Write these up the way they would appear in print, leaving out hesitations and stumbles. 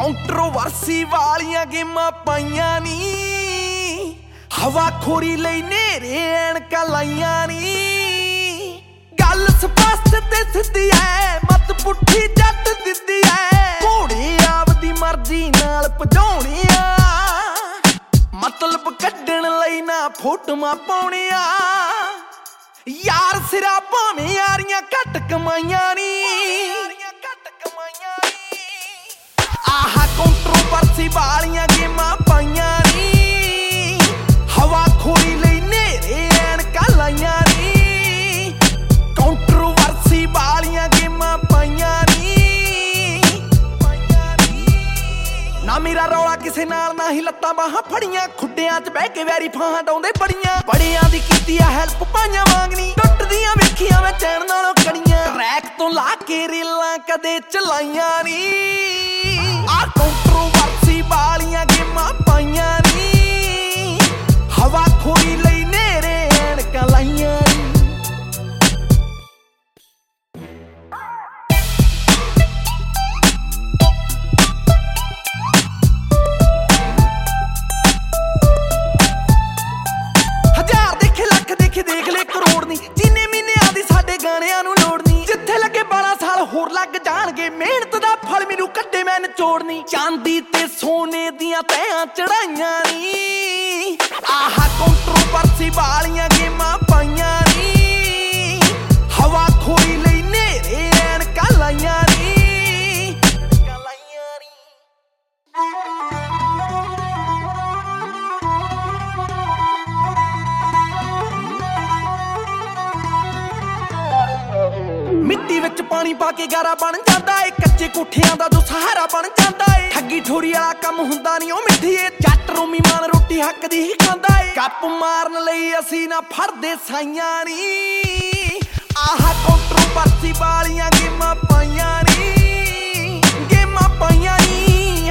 Controversy ਵਾਲੀਆਂ ਗੇਮਾਂ ਪਾਈਆਂ ਨੀ, ਹਵਾ ਖੋਰੀ ਲਈ ਨੇਰੇ ਐਨਕਾਂ ਲਾਈਆਂ ਨੀ। ਗੱਲ ਸਪਸ਼ਟ ਤੇ ਸਿੱਧੀ ਐ, ਮਤ ਪੁੱਠੀ ਜੱਟ ਦਿੱਤੀ ਐ। ਘੋੜੇ ਆਪਦੀ ਮਰਜ਼ੀ ਨਾਲ ਭਜਾਉਣਿਆ, ਮਤਲਬ ਕੱਢਣ ਲਈ ਨਾ ਫੋਟੋਆਂ ਪਾਉਣੀਆਂ। ਯਾਰ ਸਿਰਾ ਭਾਵੇਂ ਯਾਰੀਆਂ ਘੱਟ ਕਮਾਈਆਂ ਨੀ, ਆਹ ਕੰਟਰੋਵਰਸੀ ਵਾਲੀਆਂ ਗੇਮਾਂ ਪਾਈਆਂ ਨੀ, ਹਵਾ ਖੋਰੀ ਲਈ ਨੇਰੇ ਐਨਕਾਂ ਲਾਈਆਂ ਨੀ। ਕੰਟਰੋਵਰਸੀ ਵਾਲੀਆਂ ਗੇਮਾਂ ਪਾਈਆਂ ਨੀ, ਨਾ ਮੇਰਾ ਰੌਲਾ ਕਿਸੇ ਨਾਲ ਨਾ ਹੀ ਲੱਤਾਂ ਬਾਹਾਂ ਫੜੀਆਂ। ਖੁੱਡਿਆਂ 'ਚ ਬਹਿ ਕੇ ਵੈਰੀ ਫਾਹਾਂ ਡਾਉਂਦੇ ਬੜੀਆਂ, ਬੜਿਆਂ ਦੀ ਕੀਤੀ ਆ ਹੈਲਪ ਪਾਈਆਂ ਵਾਂਗਣੀ। ਟੁੱਟਦੀਆਂ ਵੇਖੀਆਂ ਮੈਂ ਚੈਨ ਨਾਲੋਂ ਕੜੀਆਂ, ਰੈਕ ਤੋਂ ਲਾ ਕੇ ਰੇਲਾਂ ਕਦੇ ਚਲਾਈਆਂ ਨੀ। ਆਹ ਕੰਟਰੋਵਰਸੀ ਵਾਲੀਆਂ ਗੇਮਾਂ ਪਾਈਆਂ ਨੀ, ਹਵਾ ਖੋਰੀ ਲਈ ਨੇਰੇ ਐਨਕਾਂ ਲਾਈਆਂ ਨੀ। ਹਜ਼ਾਰ ਦੇਖੇ ਲੱਖ ਦੇਖੇ ਦੇਖ ਲੈ ਕਰੋੜ ਨੀ, ਜਿੰਨੇ ਮਹੀਨਿਆਂ ਦੀ ਸਾਡੇ ਗਾਣਿਆਂ ਨੂੰ ਲੋੜ ਨੀ। ਜਿੱਥੇ ਲੱਗੇ 12 ਸਾਲ ਹੋਰ ਲੱਗ ਜਾਣਗੇ, ਮਿਹਨਤ ਦਾ ਫਲ ਮੈਨੂੰ ਕੱਢੇ ਮੈਂ ਨਿਚੋੜਨੀ। ਚਾਂਦੀ ਤੇ ਸੋਨੇ ਦੀਆਂ ਤਹਿਆਂ ਚੜਾਈਆਂ ਨੀ, ਆਹ ਕੰਟਰੋਵਰਸੀ ਵਾਲੀਆਂ ਗੇਮਾਂ ਪਾਈਆਂ ਨੀ, ਹਵਾ ਖੋਰੀ ਲਈ ਨੇਰੇ ਐਨਕਾਂ ਲਾਈਆਂ ਨੀ। ਮਿੱਟੀ ਵਿੱਚ ਪਾਣੀ ਪਾ ਕੇ ਗਾਰਾ ਬਣ ਜਾਂਦਾ ਏ, ਕੱਚੇ ਕੋਠਿਆਂ ਦਾ ਜੋ ਸਹਾਰਾ ਬਣ ਜਾਂਦਾ ਏ। ਠੱਗੀ ਠੋਰੀ ਵਾਲਾ ਕੰਮ ਹੁੰਦਾ ਨੀ ਉਹ ਮਿੱਠੀਏ, ਜੱਟ ਰੋਮੀ ਮਾਨ ਰੋਟੀ ਹੱਕ ਦੀ ਹੀ ਖਾਂਦਾ ਏ। ਗੱਪ ਮਾਰਨ ਲਈ ਅਸੀਂ ਨਾ ਫੜਦੇ ਸਾਈਆਂ ਨੀ, ਆਹ ਕੰਟਰੋਵਰਸੀ ਵਾਲੀਆਂ ਗੇਮਾਂ ਪਾਈਆਂ ਨੀ, ਗੇਮਾਂ ਪਾਈਆਂ ਨੀ,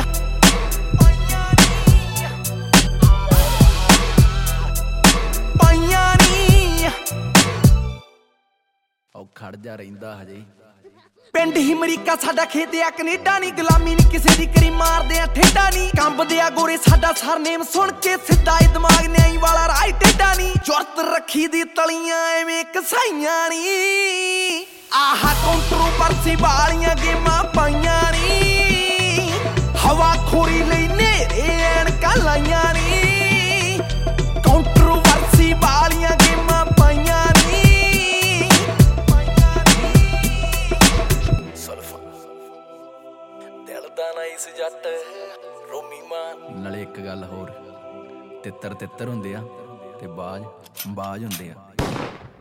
ਪਾਈਆਂ ਨੀ। ਉਹ ਖੜ ਜਾ ਰਹਿੰਦਾ ਹਜੇ। ਪਿੰਡ ਹੀ ਅਮਰੀਕਾ ਸਾਡਾ ਖੇਤ ਆ ਕੈਨੇਡਾ ਨੀ, ਗੁਲਾਮੀ ਨੀ ਕਿਸੇ ਦੀ ਕਰੀ ਮਾਰਦੇ ਆ ਠੇਡਾ ਨੀ। ਕੰਬਦੇ ਆ ਗੋਰੇ ਸਾਡਾ ਸਰਨੇਮ ਸੁਣ ਕੇ, ਸਿੱਧਾ ਏ ਦਿਮਾਗ ਨਿਆਈ ਵਾਲਾ ਰਾਹ ਟੇਡਾ ਨੀ। ਜੁਰਤ ਰੱਖੀ ਦੀ ਤਲੀਆਂ ਐਵੇਂ ਕਸਾਈਆਂ ਨੀ, ਆਹ ਕੰਟਰੋਵਰਸੀ ਵਾਲੀਆਂ ਗੇਮਾਂ ਪਾਈਆਂ ਨੀ, ਹਵਾ ਖੋਰੀ ਲਈ ਨੇਰੇ ਐਨਕਾਂ ਲਾਈਆਂ ਨੀ। ਕੰਟਰੋਵਰਸੀ ਵਾਲੀਆਂ ਗੇਮਾਂ ਪਾਈਆਂ ਨੀ। ਦਿਲ ਦਾ ਨਾਈਸ ਜੱਟ ਰੋਮੀ ਮਾਨ। ਨਾਲੇ ਇੱਕ ਗੱਲ ਹੋਰ, ਤਿੱਤਰ ਤਿੱਤਰ ਹੁੰਦੇ ਆ ਤੇ ਬਾਜ ਬਾਜ ਹੁੰਦੇ ਆ।